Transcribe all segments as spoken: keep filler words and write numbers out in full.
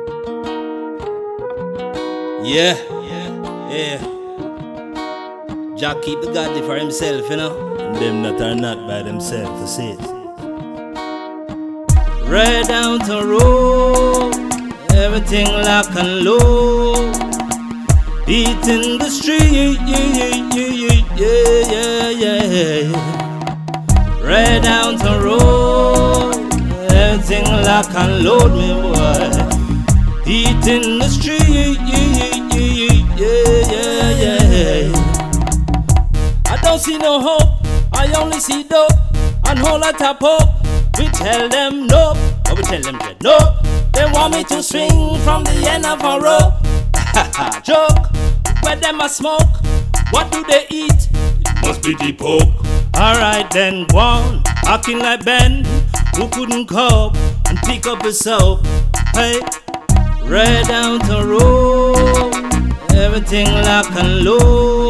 Yeah, yeah. Jah keep the godly for himself, you know. And them that are not by themselves, you see it. Right down to road, everything lock and low. Beat in the street, yeah, yeah, yeah, yeah, yeah, yeah. Right down to road, everything lock and load, me boy. Beat in the street, yeah, yeah, yeah, yeah, yeah. I don't see no hope, I only see dope and whole lot of hope. We tell them no, or we tell them that no. They want me to swing from the end of a rope. Joke, where them a smoke, what do they eat? It must be the pork. Alright then, go on, acting like Ben, who couldn't cope and pick up his soap. Hey, right down to road, everything lock and low.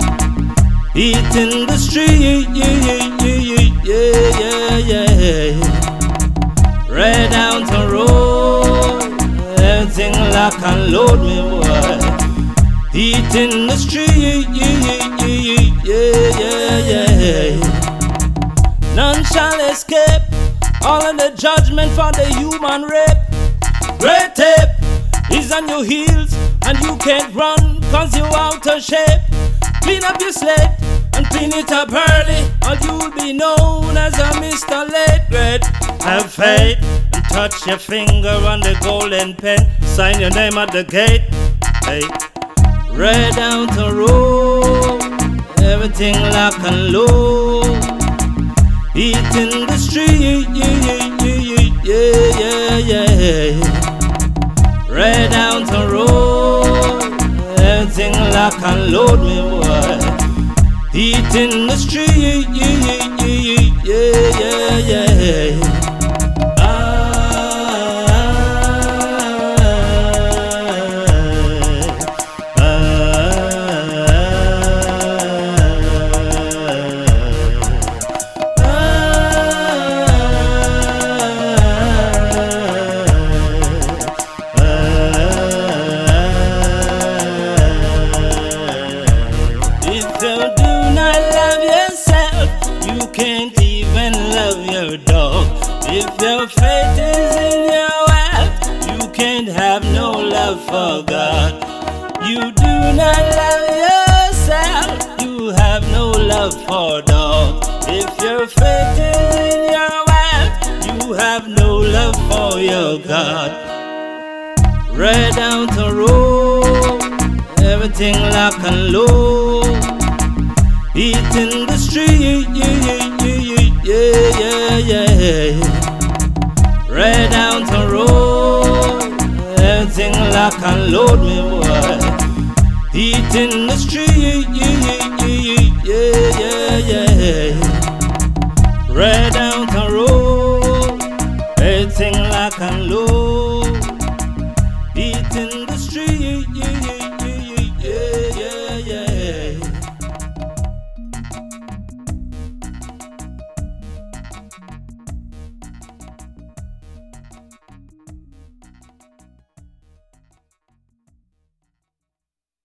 Eat in the street, yeah, yeah, yeah, yeah, yeah, yeah. Right down to road, everything lock and load, me boy. Eat in the street, yeah, yeah, yeah, yeah, yeah. None shall escape all of the judgment for the human rape. Red tape is on your heels and you can't run cause you're out of shape. Clean up your slate and clean it up early, or you'll be known as a Mister Late Red. Have faith and touch your finger on the golden pen. Sign your name at the gate. Hey, right down to road, everything lock and low. Eat in the street, yeah, yeah, yeah, yeah, yeah, yeah. Right down to road, everything lock and load, me boy. Eat in the street, yeah, yeah, yeah, yeah, yeah, yeah. Can't even love your dog. If your faith is in your wealth, you can't have no love for God. You do not love yourself, you have no love for dog. If your faith is in your wealth, you have no love for your God. Right down to road, everything lock and low. Eat in the street, yeah, yeah, yeah, yeah, yeah, yeah. Right down to road, everything lock and load, me boy. Eat in the street, yeah, yeah, yeah, yeah.